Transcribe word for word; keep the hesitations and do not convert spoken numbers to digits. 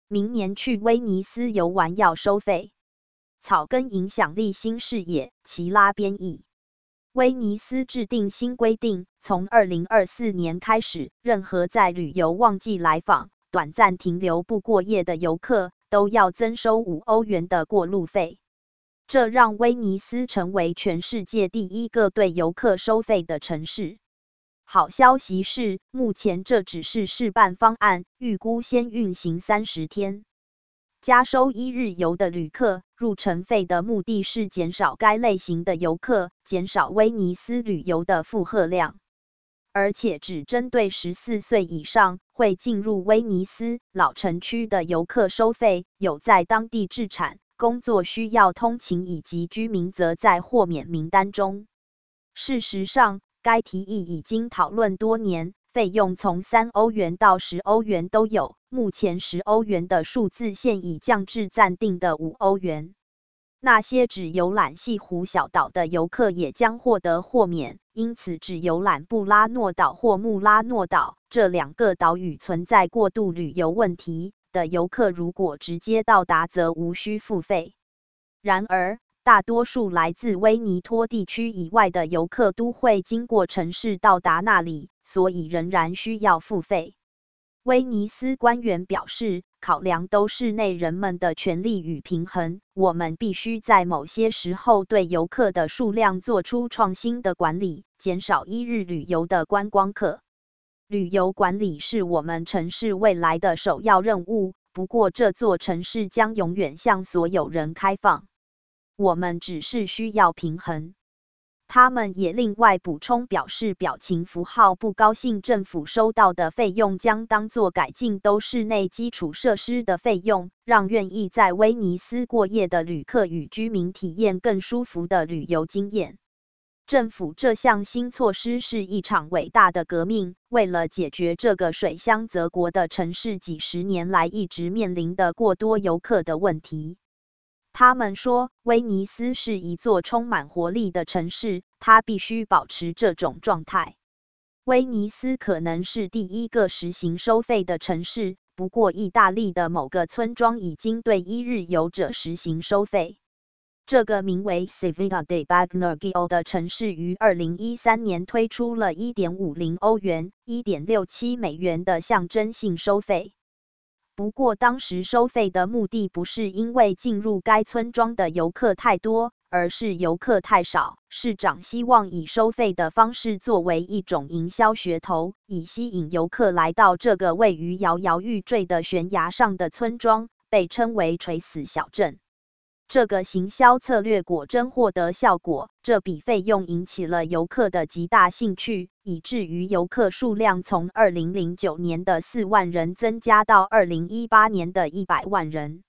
明年去威尼斯游玩要收费。草根影响力新视野，齐拉编译。威尼斯制定新规定，从二零二四年开始，任何在旅游旺季来访、短暂停留不过夜的游客，都要增收五欧元的过路费。这让威尼斯成为全世界第一个对游客收费的城市。好消息是，目前这只是试办方案，预估先运行三十天。加收一日游的旅客，入城费的目的是减少该类型的游客，减少威尼斯旅游的负荷量。而且只针对十四岁以上会进入威尼斯老城区的游客收费，有在当地置产、工作需要通勤以及居民则在豁免名单中。事实上，该提议已经讨论多年，费用从三欧元到十欧元都有，目前十欧元的数字现已降至暂定的五欧元。那些只游览西湖小岛的游客也将获得豁免，因此只游览布拉诺岛或穆拉诺岛这两个岛屿存在过度旅游问题的游客，如果直接到达则无需付费。然而，大多数来自威尼托地区以外的游客都会经过城市到达那里，所以仍然需要付费。威尼斯官员表示，考量都市内人们的权利与平衡，我们必须在某些时候对游客的数量做出创新的管理，减少一日旅游的观光客。旅游管理是我们城市未来的首要任务，不过这座城市将永远向所有人开放。我们只是需要平衡。他们也另外补充表示，表情符号不高兴政府收到的费用将当作改进都市内基础设施的费用，让愿意在威尼斯过夜的旅客与居民体验更舒服的旅游经验。政府这项新措施是一场伟大的革命，为了解决这个水乡泽国的城市几十年来一直面临的过多游客的问题。他们说，威尼斯是一座充满活力的城市，它必须保持这种状态。威尼斯可能是第一个实行收费的城市，不过意大利的某个村庄已经对一日游者实行收费。这个名为 Civita de Bagnagio 的城市于二零一三年推出了 一点五零欧元 一点六七美元的象征性收费。不过当时收费的目的不是因为进入该村庄的游客太多，而是游客太少。市长希望以收费的方式作为一种营销噱头，以吸引游客来到这个位于摇摇欲坠的悬崖上的村庄，被称为垂死小镇。这个行销策略果真获得效果，这笔费用引起了游客的极大兴趣，以至于游客数量从二零零九年的四万人增加到二零一八年的一百万人。